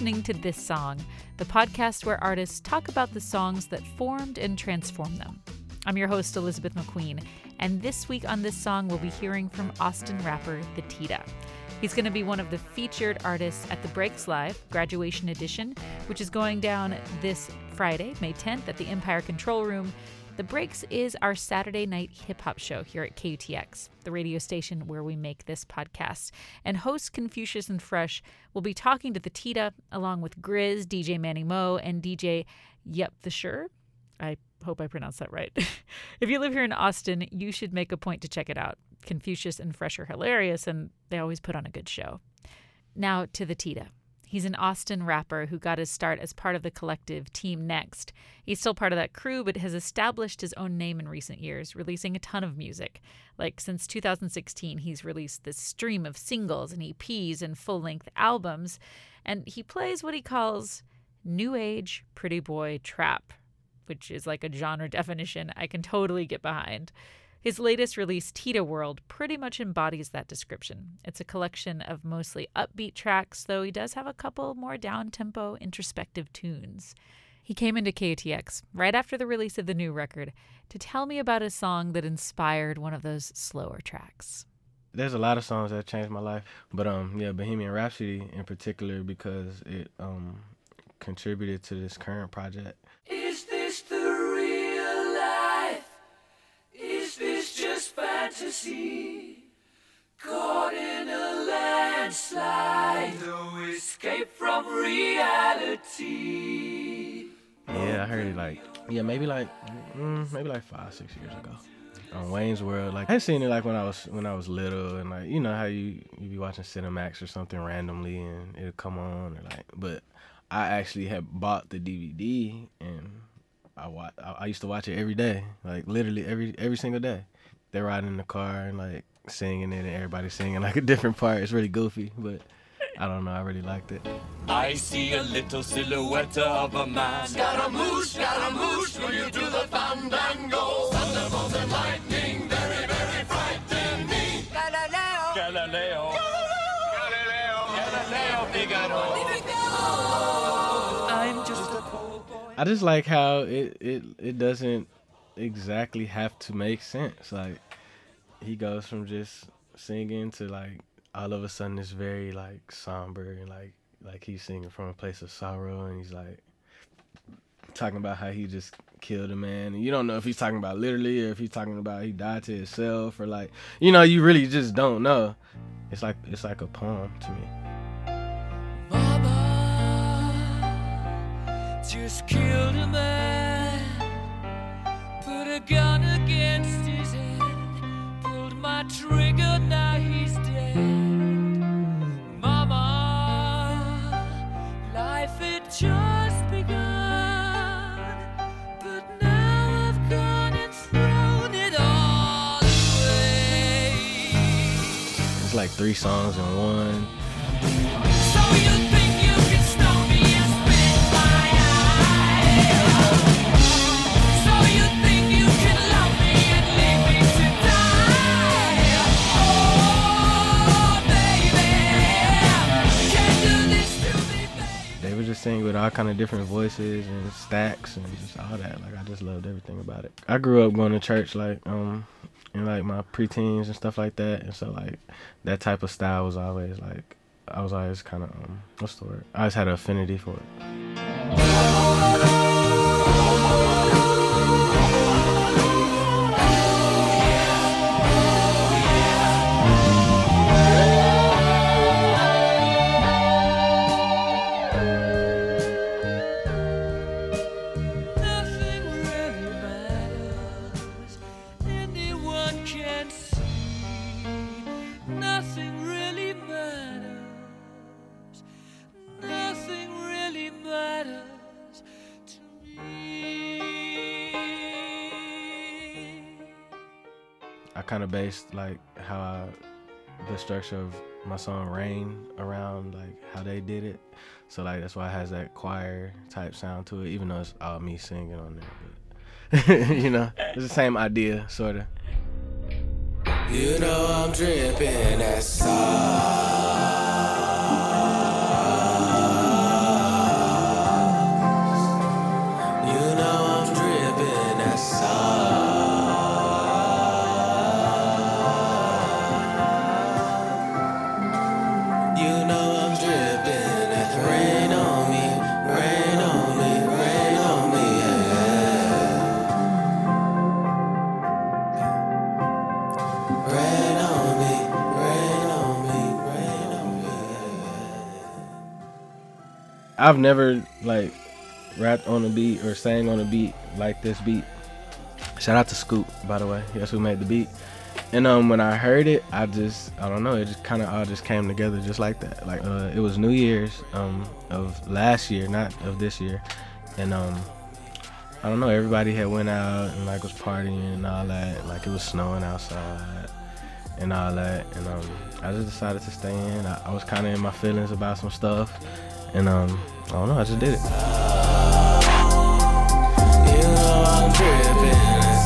listening to This Song, the podcast where artists talk about the songs that formed and transformed them. I'm your host, Elizabeth McQueen, and this week on This Song, we'll be hearing from Austin rapper The Tita. He's going to be one of the featured artists at the Breaks Live Graduation Edition, which is going down this Friday, May 10th, at the Empire Control Room. The Breaks is our Saturday night hip-hop show here at KUTX, the radio station where we make this podcast. And host Confucius and Fresh will be talking to The Tita, along with Grizz, DJ Manny Mo, and DJ Yep the Sure. I hope I pronounced that right. If you live here in Austin, you should make a point to check it out. Confucius and Fresh are hilarious, and they always put on a good show. Now to The Tita. He's an Austin rapper who got his start as part of the collective Team Next. He's still part of that crew, but has established his own name in recent years, releasing a ton of music. Like, since 2016, he's released this stream of singles and EPs and full-length albums, and he plays what he calls new age pretty boy trap, which is like a genre definition I can totally get behind. His latest release, Tita World, pretty much embodies that description. It's a collection of mostly upbeat tracks, though he does have a couple more down-tempo, introspective tunes. He came into KUTX right after the release of the new record to tell me about a song that inspired one of those slower tracks. There's a lot of songs that changed my life, but Bohemian Rhapsody in particular, because it contributed to this current project. Is this the real life? Is this just fantasy? Caught in a landslide, no escape from reality. Yeah, I heard it maybe 5-6 years ago on Wayne's World. Like, I had seen it like when I was little, and like, you know how you be watching Cinemax or something randomly and it'll come on, or like, but I actually had bought the DVD and I used to watch it every day, like literally every single day. They're riding in the car and like singing it, and everybody singing like a different part. It's really goofy, but I don't know, I really liked it. I see a little silhouette of a man. Scaramouche, Scaramouche, will you do the fandango? Thunderbolt and lightning, very, very frightening. Galileo, Galileo, Galileo, Galileo, Figaro. I'm just a poor boy. I just like how it doesn't exactly have to make sense. Like, he goes from just singing to like all of a sudden it's very like somber, and like he's singing from a place of sorrow, and he's like talking about how he just killed a man, and you don't know if he's talking about literally or if he's talking about he died to himself, or like, you know, you really just don't know. It's like a poem to me. Mama just killed a man, put a gun against his head, pulled my trigger, now he's dead. Mama, life had just begun, but now I've gone and thrown it all away. It's like 3 songs in one. So you think you can stop me and spit my eye? So you think you can love me and leave me to die? Oh, baby, can't do this to me, baby. They were just singing with all kind of different voices and stacks and just all that. Like, I just loved everything about it. I grew up going to church like in like my preteens and stuff like that, and so like that type of style was always like, I was always kind of what's the word? I always had an affinity for it. Nothing really matters, anyone can see. Nothing really matters, nothing really matters to me. I kind of based like the structure of my song Rain around like how they did it, so like that's why it has that choir type sound to it, even though it's all me singing on there, but you know, it's the same idea sort of. You know I'm dripping that sauce. Rain on me, rain on me, rain on me. I've never like rapped on a beat or sang on a beat like this beat. Shout out to Scoop, by the way. That's who made the beat. And when I heard it, I don't know, it just kind of all just came together just like that. Like it was New Year's of last year, not of this year. And I don't know, everybody had went out and like was partying and all that. Like it was snowing outside and all that. And I just decided to stay in. I was kind of in my feelings about some stuff. And I don't know, I just did it. You know I'm dripping.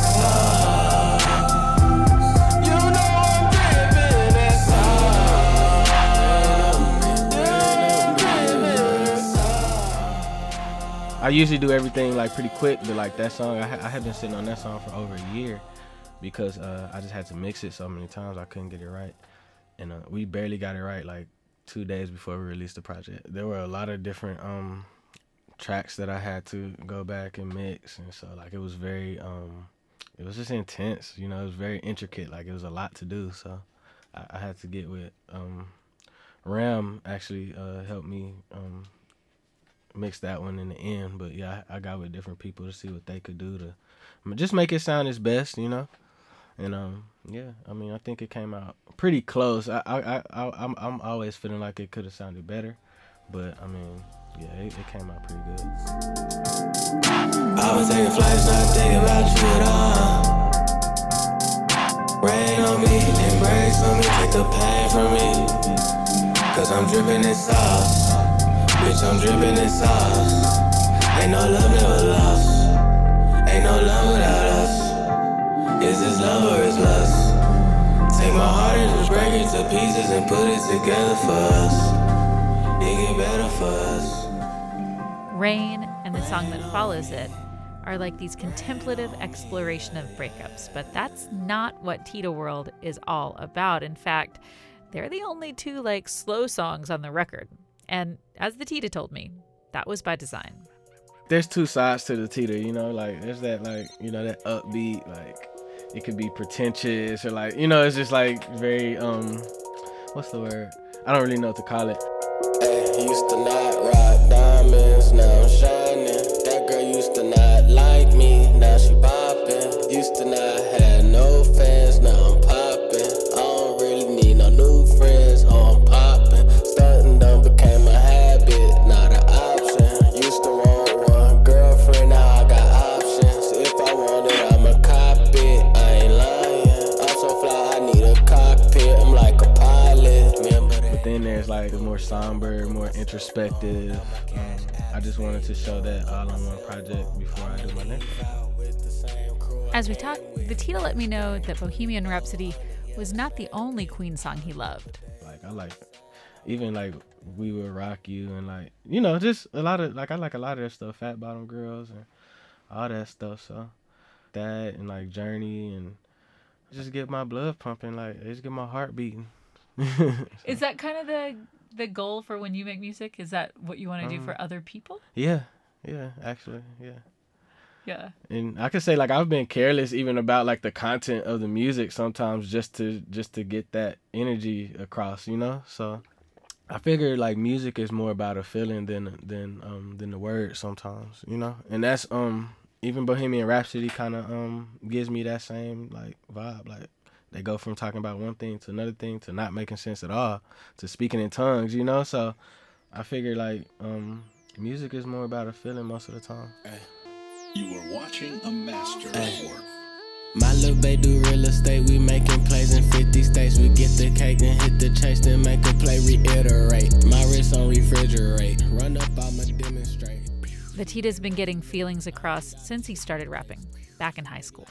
I usually do everything like pretty quick, but like that song, I had been sitting on that song for over a year because I just had to mix it so many times I couldn't get it right. And we barely got it right like 2 days before we released the project. There were a lot of different tracks that I had to go back and mix, and so like it was very it was just intense, you know. It was very intricate, like it was a lot to do, so I had to get with Ram actually helped me mix that one in the end. But yeah, I got with different people to see what they could do to just make it sound its best, you know. And yeah, I mean, I think it came out pretty close. I'm always feeling like it could have sounded better, but I mean, yeah, it came out pretty good. I was taking flights, not thinking about you at all. Rain on me, embrace on me, take the pain from me. Cause I'm dripping in sauce. Bitch, I'm dripping in sauce. Ain't no love, never lost. Ain't no love without us. Is this love or is lust? Take my heart and just break it to pieces and put it together for us. It get better for us. Rain and the song that follows it are like these contemplative exploration of breakups, but that's not what Tita World is all about. In fact, they're the only two like slow songs on the record. And as the Tita told me, that was by design. There's two sides to the Tita, you know, like there's that like, you know, that upbeat, like it could be pretentious or like, you know, it's just like very, what's the word? I don't really know what to call it. Hey, used to not rock diamonds, now I'm shining. That girl used to not like me, now she poppin'. Used to not have no fans, now I'm poppin'. I don't really need no new friends, oh I'm poppin'. Stuntin' done became a habit, not an option. Used to want one girlfriend, now I got options. If I want it, I'ma cop it, I ain't lying. I'm so fly, I need a cockpit, I'm like a pilot. Remember that? But then there's like the more somber, more introspective. I just wanted to show that all on one project before I do my next one. As we talked, the Tita let me know that Bohemian Rhapsody was not the only Queen song he loved. Like I like even like We Will Rock You and like, you know, just a lot of like I like a lot of that stuff, Fat Bottom Girls and all that stuff. So that and like Journey and just get my blood pumping, like just get my heart beating. Is that kind of the goal for when you make music? Is that what you want to do for other people? Yeah, actually, yeah. Yeah. And I could say like I've been careless even about like the content of the music sometimes just to get that energy across, you know. So I figure like music is more about a feeling than the words sometimes, you know. And that's even Bohemian Rhapsody kind of gives me that same like vibe. Like they go from talking about one thing to another thing to not making sense at all to speaking in tongues, you know. So I figure like music is more about a feeling most of the time. You are watching a master work. My little bae do real estate, we making plays in 50 states. We get the cake and hit the chase, then make a play, reiterate. My wrist on refrigerate, run up, I'ma demonstrate. The Tita's been getting feelings across since he started rapping, back in high school.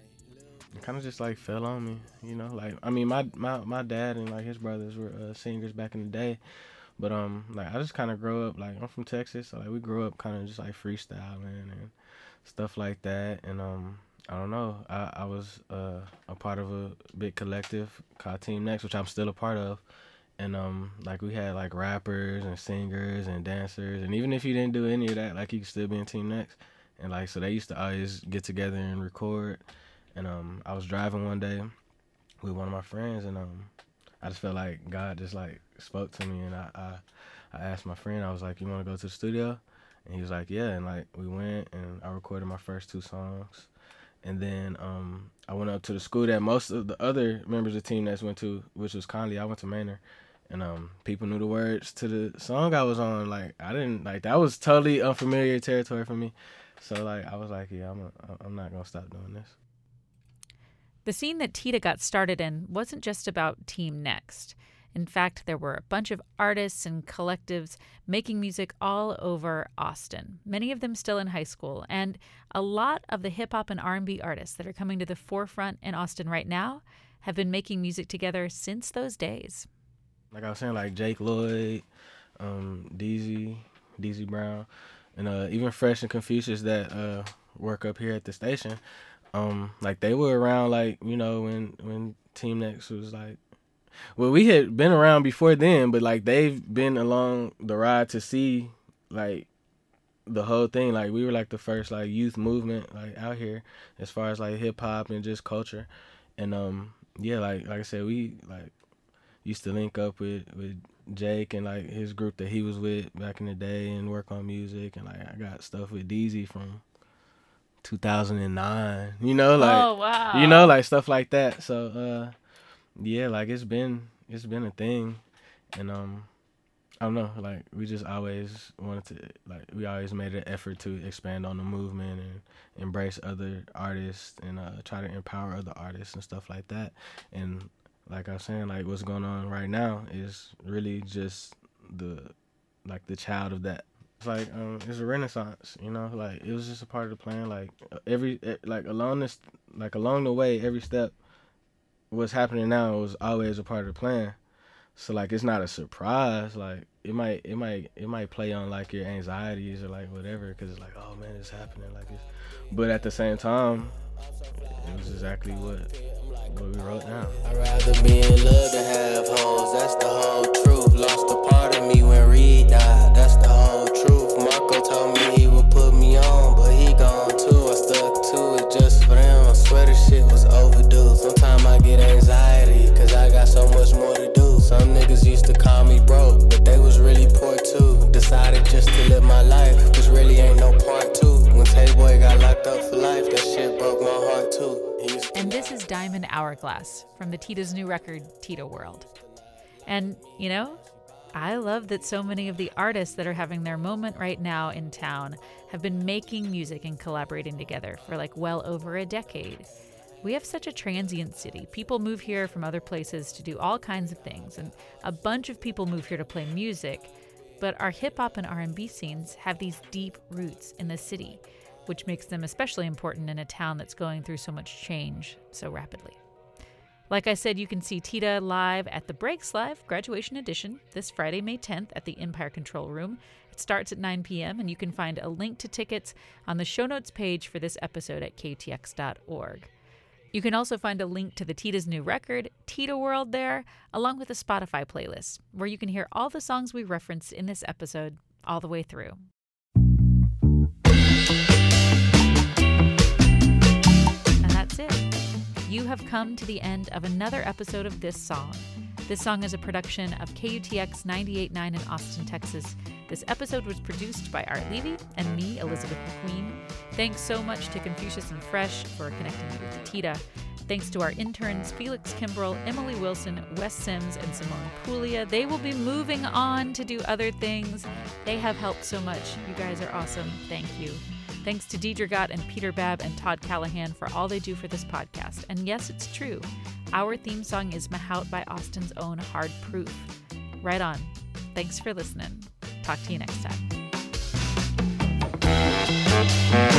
It kind of just like fell on me, you know. Like I mean, my dad and like his brothers were singers back in the day, but like I just kind of grew up like I'm from Texas, so like we grew up kind of just like freestyling and stuff like that. And I don't know, I was a part of a big collective called Team Next, which I'm still a part of. And like we had like rappers and singers and dancers, and even if you didn't do any of that, like you could still be in Team Next. And like so they used to always get together and record. And I was driving one day with one of my friends, and I just felt like God just like spoke to me, and I asked my friend, I was like, you want to go to the studio? And he was like, yeah, and like we went, and I recorded my first 2 songs, and then I went up to the school that most of the other members of the team that's went to, which was Conley. I went to Manor, and people knew the words to the song I was on. Like I didn't, like that was totally unfamiliar territory for me. So like I was like, yeah, I'm not gonna stop doing this. The scene that Tita got started in wasn't just about Team Next. In fact, there were a bunch of artists and collectives making music all over Austin, many of them still in high school, and a lot of the hip-hop and R&B artists that are coming to the forefront in Austin right now have been making music together since those days. Like I was saying, like Jake Lloyd, DZ Brown, and even Fresh and Confucius that work up here at the station. Like they were around, like, you know, when Team Next was like, well, we had been around before then, but like they've been along the ride to see like the whole thing. Like we were like the first like youth movement like out here as far as like hip hop and just culture. And yeah, like I said, we like used to link up with Jake and like his group that he was with back in the day and work on music. And like I got stuff with DZ from 2009, you know, like, oh, wow. You know, like stuff like that. So yeah, like it's been a thing. And I don't know, like we just always wanted to, like we always made an effort to expand on the movement and embrace other artists and try to empower other artists and stuff like that. And like I was saying, like what's going on right now is really just the child of that. It's like it's a renaissance, you know, like it was just a part of the plan. Like along the way, every step, what's happening now was always a part of the plan. So like it's not a surprise. Like it might play on like your anxieties or like whatever, because it's like, oh man, it's happening like this. But at the same time, it was exactly what we wrote down. I'd rather be in love than have hoes. That's the whole truth. Lost a part of me when Reed died. That's the whole truth. Marco told me he would put me on, but he gone too. I stuck to it just for them. I swear this shit was overdue. Sometimes I get anxiety, cause I got so much more to do. Some niggas used to call me broke, but they was really poor too. Decided just to live my life, cause really ain't no part two. When Tay-Boy got locked up for life, that shit broke my heart too. And this is Diamond Hourglass from the Tita's new record, Tita World. And, you know, I love that so many of the artists that are having their moment right now in town have been making music and collaborating together for like well over a decade. We have such a transient city. People move here from other places to do all kinds of things, and a bunch of people move here to play music, but our hip-hop and R&B scenes have these deep roots in the city, which makes them especially important in a town that's going through so much change so rapidly. Like I said, you can see Tita live at the Breaks Live Graduation Edition this Friday, May 10th at the Empire Control Room. It starts at 9 p.m., and you can find a link to tickets on the show notes page for this episode at KUTX.org. You can also find a link to the Tita's new record, Tita World, there, along with a Spotify playlist, where you can hear all the songs we referenced in this episode all the way through. And that's it. You have come to the end of another episode of This Song. This song is a production of KUTX 98.9 in Austin, Texas. This episode was produced by Art Levy and me, Elizabeth McQueen. Thanks so much to Confucius and Fresh for connecting me with Tita. Thanks to our interns, Felix Kimbrell, Emily Wilson, Wes Sims, and Simone Puglia. They will be moving on to do other things. They have helped so much. You guys are awesome. Thank you. Thanks to Deidre Gott and Peter Babb and Todd Callahan for all they do for this podcast. And yes, it's true. Our theme song is Mahout by Austin's own Hard Proof. Right on. Thanks for listening. Talk to you next time.